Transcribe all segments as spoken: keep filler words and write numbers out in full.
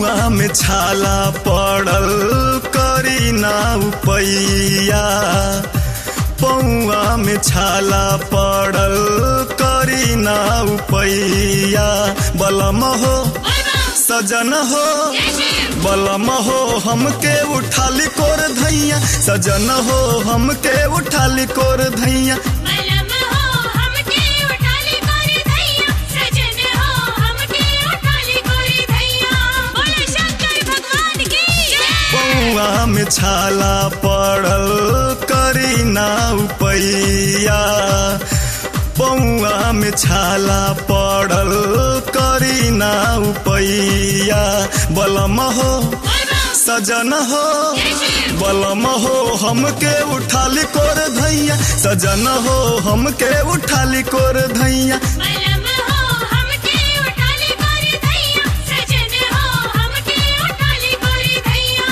पौआ में छाला पड़ल करी ना उपैया, पौआ में छाला पड़ल करी ना उपैया। बलम हो सजन हो बलम हो हमके उठाली कोर धैया, सजन हो हमके उठाली कोर धैया। बलम हो हमके उठाली कोर धैया, सजन हो हमके उठाली कोर धैया। बोले शंकर भगवान की जय। पौआ में छाला पड़ल करी ना उपैया, पौआ में छाला पड़ल करी ना उपैया। बलम हो सजन हो बलम हो हमके उठाली कोर धैया, सजन हो हमके उठाली कोर धैया। बलम हो हमके उठाली कोर धैया, सजन हो हमके उठाली कोर धैया।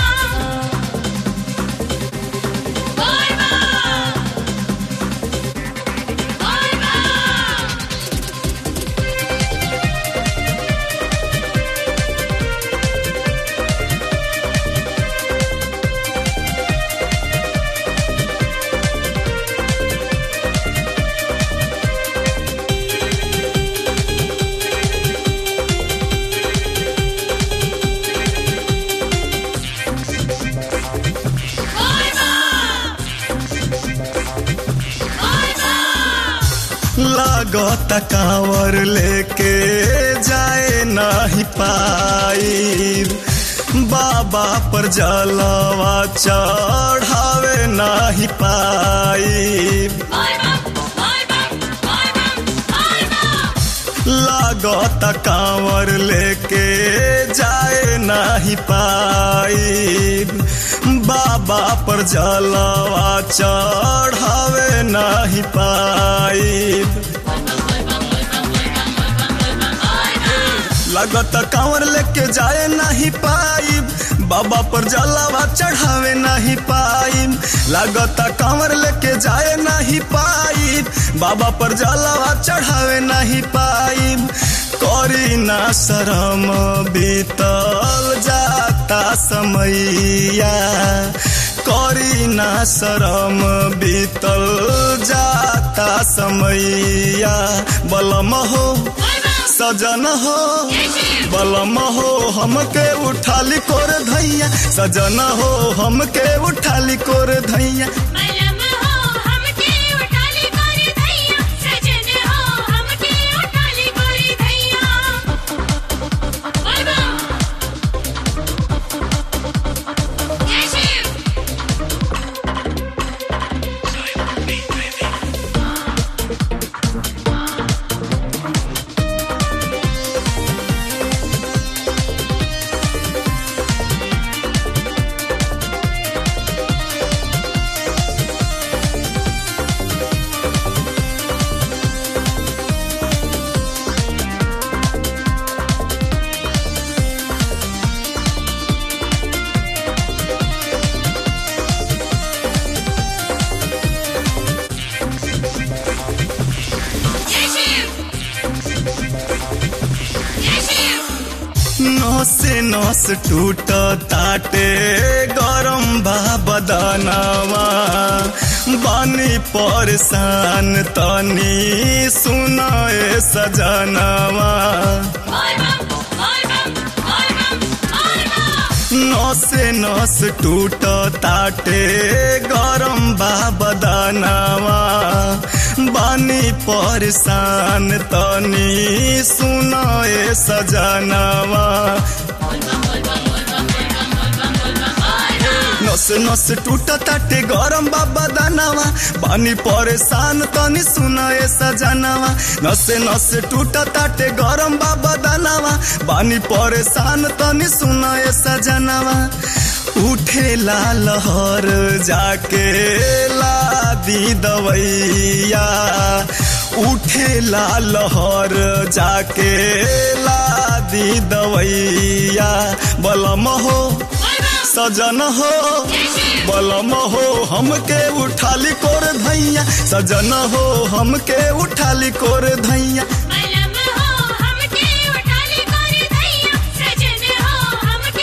बोल बा बोल बा। लागत कांवर लेके जाए नहीं पाई, बाबा पर जलवा चढ़ावे नहीं पाई। लागत कांवर लेके जाए नहीं पाई, बाबा पर जलवा चढ़ावे नहीं पाई। लागत कांवर लेके जाए नहीं पाई, बाबा पर जलवा चढ़ावे नहीं पाई। लागत कांवर लेके जाए नहीं पाई, बाबा पर जलवा चढ़ावे नहीं पाई। करी ना शरम बीतल जाता समैया, करी ना शरम बीतल जाता समैया। बलम हो सजन हो बलम हो हमके उठाली कोर धैया, सजन हो हमके उठाली कोर धैया। बलम हो हमके उठाली कोर धैया, सजन हो हमके उठाली कोर धैया। बोल बा जय शिव। नसे नस टूट ताटे गरम बा बदनवा, बानी परेशान तनी सुनाए सजनवा। नसे नस टूट ताटे गरम बा बदनवा, बानी परेशान तनी सुनाए सजनवा। नस नस टूट ताटे गरम बा बदनवा, बानी परेशान तनी सुनाए सजनवा। नस नस टूट ताटे गरम बा बदनवा, बानी परेशान तनी सुनाए सजनवा। उठेला लहर जाके लादी दवैया, उठेला लहर जाके लादी दवैया। बलम हो सजन हो बलम हो हमके उठाली कोर धैया, सजन हो हमके उठाली कोर धैया। बलम हो हमके उठाली कोर धैया, सजन हो हमके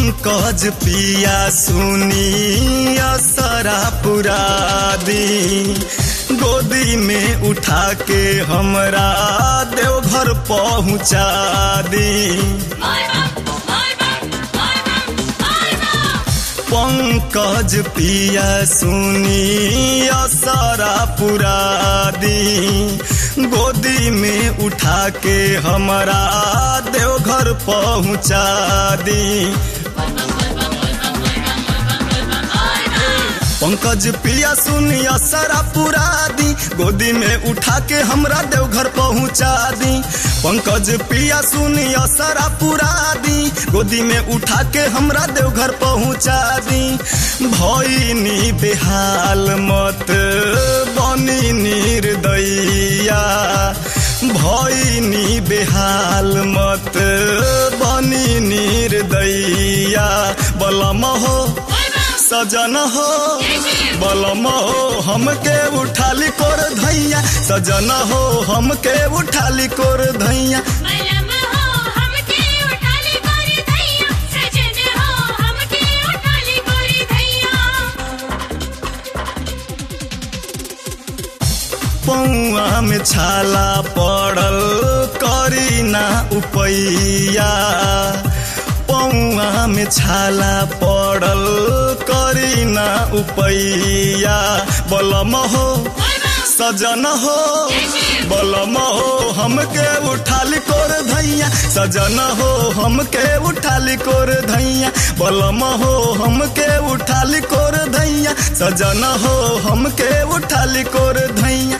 पंकज पिया सुनी असरा पुरादी गोदी में उठा के हमरा देवघर पहुँचा दी। पंकज पिया सुनी असरा पुरादी गोदी में उठा के हमरा देवघर पहुँचा दी। पंकज पिया सुनी असरा पुरादी गोदी में उठा के हमरा देवघर पहुँचा दी। पंकज पिया सुनी असरा पुरादी गोदी में उठा के हमरा देवघर पहुँचा दी। भइनी बेहाल मत बनी निर्दयिया भइनी बेहाल मत बनी निर्दयिया बलम हो सजन हो बलम हो हमके उठाली कोर धैया सजन हो हमके उठाली कोर धैया पौआ में छाला पड़ल करी ना उपैया पौआ में छाला पड़ल करी ना उपैया बलम हो सजन हो बलम हो हमके उठाली कोर धैया सजन हो हमके उठाली कोर धैया बलम हो हमके उठाली कोर धैया सजन हो हमके उठाली कोर धैया।